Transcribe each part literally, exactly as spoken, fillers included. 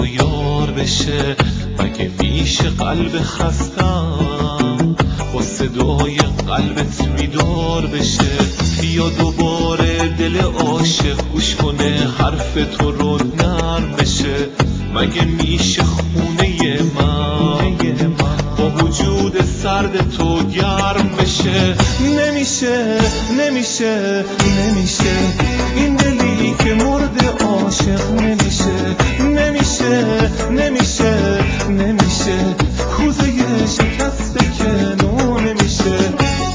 یار بشه، مگه میشه قلب خستم با صدای قلبت بیدار بشه؟ بیا دوباره دل عاشق گوش کنه حرف تو رو نرم بشه. مگه میشه خونه من با وجود سرد تو گرم بشه؟ نمیشه نمیشه نمیشه این دلی که مرد عاشق نمیشه. نمیشه نمیشه نمیشه کوزه شکسته که نو نمیشه.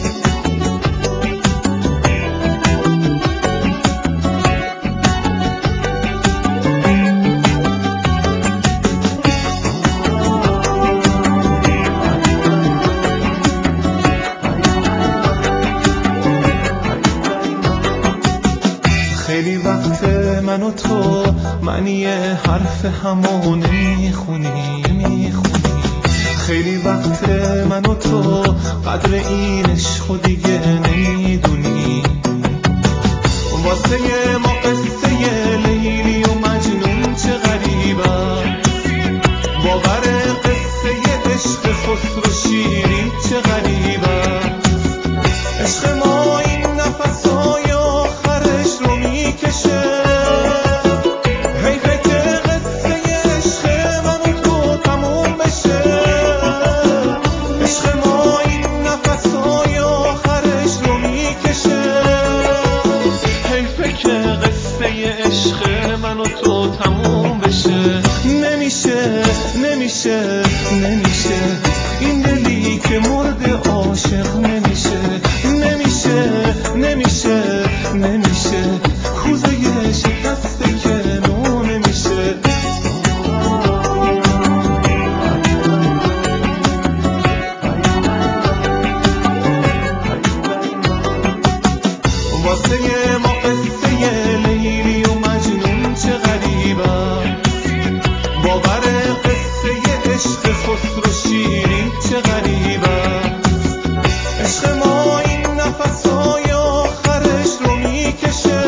خیلی وقت من و تو معنی حرف همو نمیخونی میخونی. خیلی وقت من و تو قدر این عشق دیگه نمیدونی. واسه ما قصه لیلی و مجنون چه غریبه، باور قصه عشق خسرو شیرین چه غریبه. عشق ما این نفسای آخرش رو میکشه، حیفه که قصه عشق من و تو تموم بشه. عشق ما این نفسای آخرش رو میکشه، حیفه که قصه عشق من و تو تموم بشه. نمیشه نمیشه نمیشه این دلی که مرد عاشق نمیشه. نمیشه نمیشه نمیشه کوزه شکسته که نو نمیشه. واسه ما قصه لیلی و مجنون چه غریبه، باور قصه عشق خسرو شیرین چه غریبه. عشق ما این نفسای آخرش رو میکشه،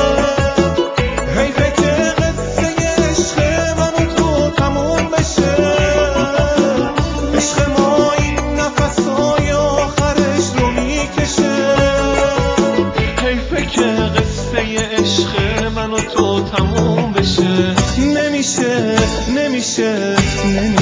حیفه که قصه عشق من و تو تموم بشه. عشق ما این نفسای آخرش رو میکشه، حیفه که قصه عشق من و تو تموم بشه. نمیشه نمیشه نمیشه